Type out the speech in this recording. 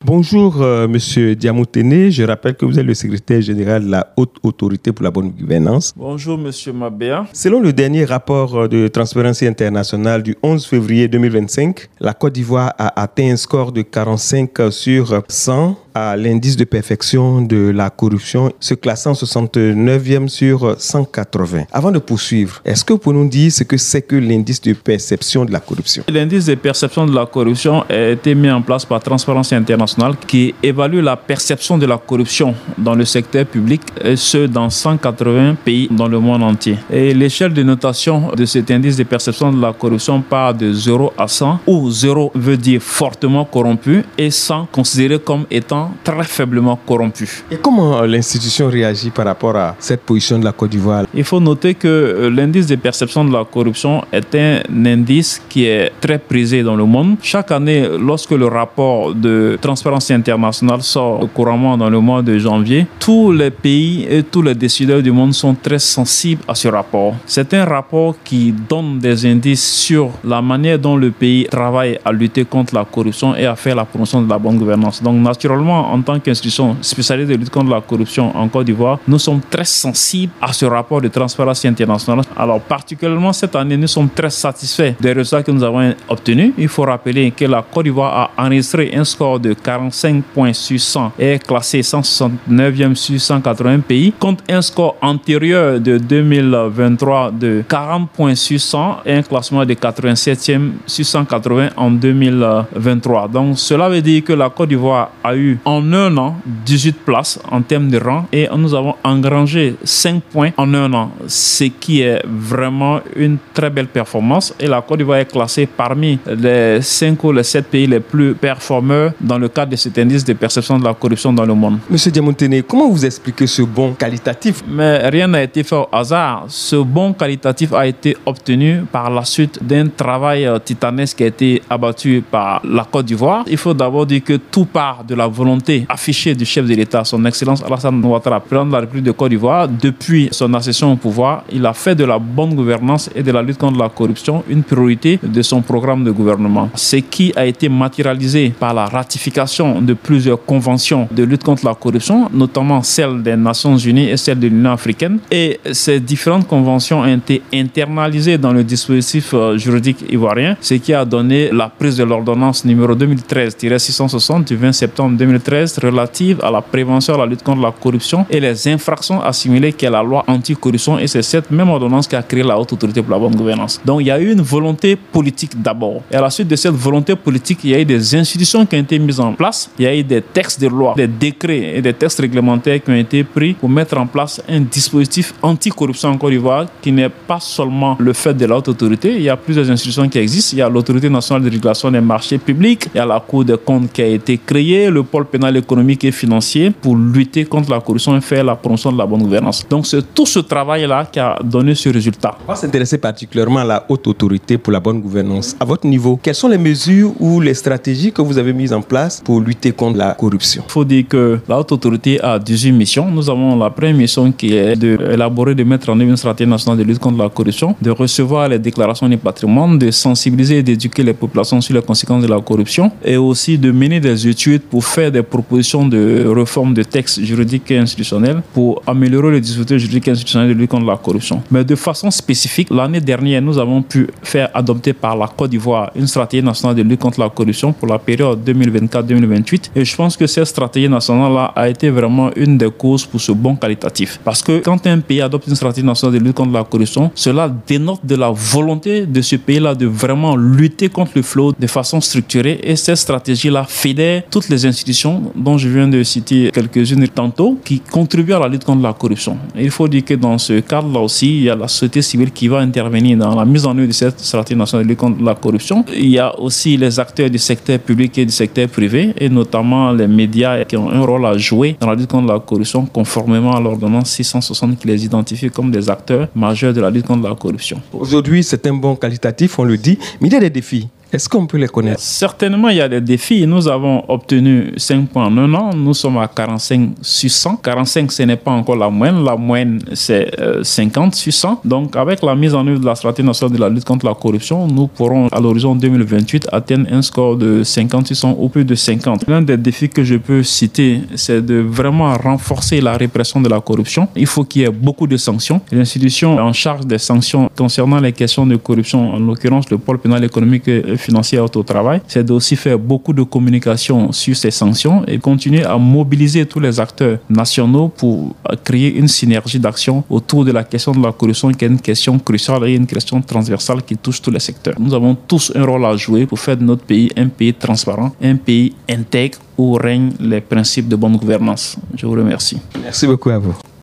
Bonjour, Monsieur Diamoutene. Je rappelle que vous êtes le secrétaire général de la Haute Autorité pour la bonne gouvernance. Bonjour, Monsieur Mabea. Selon le dernier rapport de Transparency International du 11 février 2025, la Côte d'Ivoire a atteint un score de 45 sur 100 à l'indice de perfection de la corruption, se classant 69e sur 180. Avant de poursuivre, est-ce que vous pouvez nous dire ce que c'est que l'indice de perception de la corruption? L'indice de perception de la corruption a été mis en place par Transparency International qui évalue la perception de la corruption dans le secteur public, et ce dans 180 pays dans le monde entier. Et l'échelle de notation de cet indice de perception de la corruption part de 0 à 100, où 0 veut dire fortement corrompu et 100 considéré comme étant très faiblement corrompu. Et comment l'institution réagit par rapport à cette position de la Côte d'Ivoire? Il faut noter que l'indice de perception de la corruption est un indice qui est très prisé dans le monde. Chaque année, lorsque le rapport de Transparency International sort couramment dans le mois de janvier, tous les pays et tous les décideurs du monde sont très sensibles à ce rapport. C'est un rapport qui donne des indices sur la manière dont le pays travaille à lutter contre la corruption et à faire la promotion de la bonne gouvernance. Donc, naturellement, en tant qu'institution spécialisée de lutte contre la corruption en Côte d'Ivoire, nous sommes très sensibles à ce rapport de Transparency International. Alors, particulièrement cette année, nous sommes très satisfaits des résultats que nous avons obtenus. Il faut rappeler que la Côte d'Ivoire a enregistré un score de 45 points sur 100 et est classé 169e sur 180 pays, contre un score antérieur de 2023 de 40 points sur 100 et un classement de 87e sur 180 en 2023. Donc, cela veut dire que la Côte d'Ivoire a eu en un an 18 places en termes de rang et nous avons engrangé 5 points en un an, ce qui est vraiment une très belle performance. Et la Côte d'Ivoire est classée parmi les 5 ou les 7 pays les plus performeurs dans le cadre de cet indice de perception de la corruption dans le monde. Monsieur Diamoutene, comment vous expliquez ce bond qualitatif? Mais rien n'a été fait au hasard. Ce bond qualitatif a été obtenu par la suite d'un travail titanesque qui a été abattu par la Côte d'Ivoire. Il faut d'abord dire que tout part de la volonté affichée du chef de l'État, son Excellence Alassane Ouattara, président de la République de Côte d'Ivoire. Depuis son accession au pouvoir, il a fait de la bonne gouvernance et de la lutte contre la corruption une priorité de son programme de gouvernement. Ce qui a été matérialisé par la ratification de plusieurs conventions de lutte contre la corruption, notamment celle des Nations Unies et celle de l'Union africaine. Et ces différentes conventions ont été internalisées dans le dispositif juridique ivoirien, ce qui a donné la prise de l'ordonnance numéro 2013-660 du 20 septembre 2013 relative à la prévention et à la lutte contre la corruption et les infractions assimilées qu'est la loi anticorruption, et c'est cette même ordonnance qui a créé la Haute Autorité pour la bonne gouvernance. Donc il y a eu une volonté politique d'abord, et à la suite de cette volonté politique, il y a eu des institutions qui ont été mises en place, il y a eu des textes de loi, des décrets et des textes réglementaires qui ont été pris pour mettre en place un dispositif anticorruption en Côte d'Ivoire qui n'est pas seulement le fait de la Haute Autorité. Il y a plusieurs institutions qui existent. Il y a l'Autorité nationale de régulation des marchés publics, il y a la Cour des comptes qui a été créée, le pôle pénal économique et financier pour lutter contre la corruption et faire la promotion de la bonne gouvernance. Donc c'est tout ce travail-là qui a donné ce résultat. On va s'intéresser particulièrement à la Haute Autorité pour la bonne gouvernance. À votre niveau, quelles sont les mesures ou les stratégies que vous avez mises en place pour lutter contre la corruption? Il faut dire que la Haute Autorité a 18 missions. Nous avons la première mission qui est d'élaborer, de mettre en œuvre une stratégie nationale de lutte contre la corruption, de recevoir les déclarations du patrimoine, de sensibiliser et d'éduquer les populations sur les conséquences de la corruption, et aussi de mener des études pour faire des propositions de réforme de textes juridiques et institutionnels pour améliorer les dispositifs juridiques et institutionnels de lutte contre la corruption. Mais de façon spécifique, l'année dernière, nous avons pu faire adopter par la Côte d'Ivoire une stratégie nationale de lutte contre la corruption pour la période 2024-2028. Et je pense que cette stratégie nationale-là a été vraiment une des causes pour ce bond qualitatif. Parce que quand un pays adopte une stratégie nationale de lutte contre la corruption, cela dénote de la volonté de ce pays-là de vraiment lutter contre le fléau de façon structurée. Et cette stratégie-là fédère toutes les institutions dont je viens de citer quelques-unes tantôt qui contribuent à la lutte contre la corruption. Et il faut dire que dans ce cadre-là aussi, il y a la société civile qui va intervenir dans la mise en œuvre de cette stratégie nationale de lutte contre la corruption. Il y a aussi les acteurs du secteur public et du secteur privé, et notamment les médias qui ont un rôle à jouer dans la lutte contre la corruption, conformément à l'ordonnance 660 qui les identifie comme des acteurs majeurs de la lutte contre la corruption. Aujourd'hui, c'est un bond qualitatif, on le dit, mais il y a des défis. Est-ce qu'on peut les connaître? Certainement, il y a des défis. Nous avons obtenu 5 points en un an. Nous sommes à 45 sur 100. 45, ce n'est pas encore la moyenne. La moyenne, c'est 50 sur 100. Donc, avec la mise en œuvre de la stratégie nationale de la lutte contre la corruption, nous pourrons, à l'horizon 2028, atteindre un score de 50 sur 100 ou plus de 50. L'un des défis que je peux citer, c'est de vraiment renforcer la répression de la corruption. Il faut qu'il y ait beaucoup de sanctions. L'institution en charge des sanctions concernant les questions de corruption, en l'occurrence le pôle pénal économique et financier au travail, c'est d'aussi faire beaucoup de communication sur ces sanctions et continuer à mobiliser tous les acteurs nationaux pour créer une synergie d'action autour de la question de la corruption, qui est une question cruciale et une question transversale qui touche tous les secteurs. Nous avons tous un rôle à jouer pour faire de notre pays un pays transparent, un pays intègre où règnent les principes de bonne gouvernance. Je vous remercie. Merci beaucoup à vous.